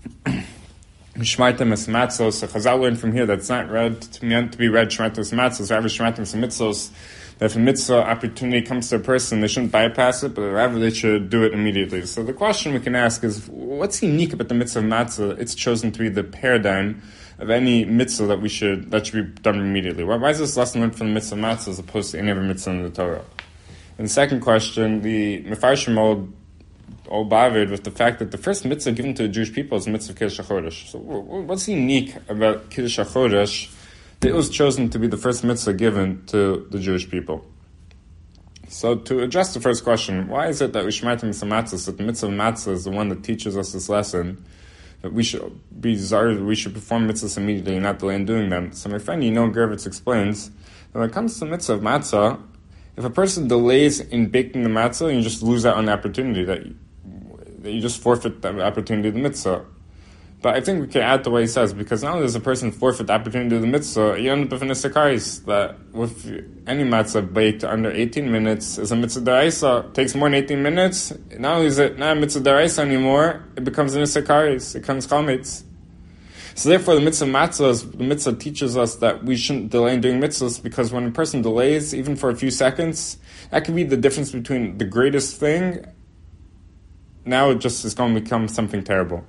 Shmartem es matzos. So Chazal learned from here that's not meant to be read Shmartem es matzos, rather Shmartem es mitzvos. That if a mitzvah opportunity comes to a person, they shouldn't bypass it, but rather they should do it immediately. So the question we can ask is, what's unique about the mitzvah of matzah? It's chosen to be the paradigm of any mitzvah that should be done immediately. Why is this lesson learned from the mitzvah of matzah as opposed to any other mitzvah in the Torah? And the second question, the Mefarshim all bothered with the fact that the first mitzvah given to the Jewish people is the mitzvah of Kiddush HaChodesh. So what's unique about Kiddush HaChodesh that it was chosen to be the first mitzvah given to the Jewish people? So to address the first question, why is it that we shmartem mitzvah matzah, that the mitzvah of matzah is the one that teaches us this lesson, that we should perform mitzvahs immediately and not delay in doing them? So my friend Gervitz explains that when it comes to the mitzvah of matzah, if a person delays in baking the matzah, you just lose out on the opportunity, that you just forfeit the opportunity of the mitzvah. But I think we can add to what he says, because not only does a person forfeit the opportunity of the mitzvah, you end up with an isakaris, that with any matzah baked under 18 minutes is a mitzvah daraisa. It takes more than 18 minutes. Not only is it not a mitzvah daraisa anymore, it becomes an isakaris. It becomes chametz. So therefore, the mitzvah matzah, the mitzvah teaches us that we shouldn't delay in doing mitzvahs, because when a person delays, even for a few seconds, that can be the difference between the greatest thing. Now it just is going to become something terrible.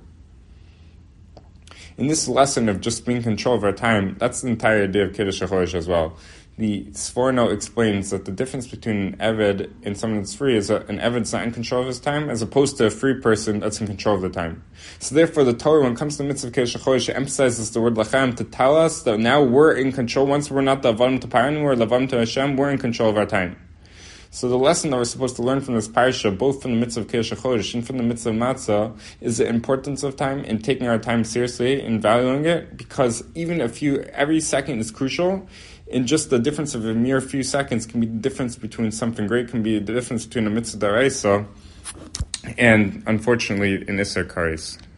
In this lesson of just being in control of our time, that's the entire idea of Kiddush HaChodesh as well. The Sforno explains that the difference between an Eved and someone that's free is that an Eved's not in control of his time, as opposed to a free person that's in control of the time. So therefore, the Torah, when it comes to the mitzvah of Kiddush HaChodesh, it emphasizes the word Lachem to tell us that now we're in control. Once we're not the Avadim to Paro anymore, Lavadim to Hashem, we're in control of our time. So the lesson that we're supposed to learn from this parsha, both from the mitzvah of Kiddush HaChodesh and from the mitzvah of matzah, is the importance of time and taking our time seriously and valuing it, because even every second is crucial, and just the difference of a mere few seconds can be the difference between something great, can be the difference between a mitzvah daraisa and, unfortunately, an isser kares.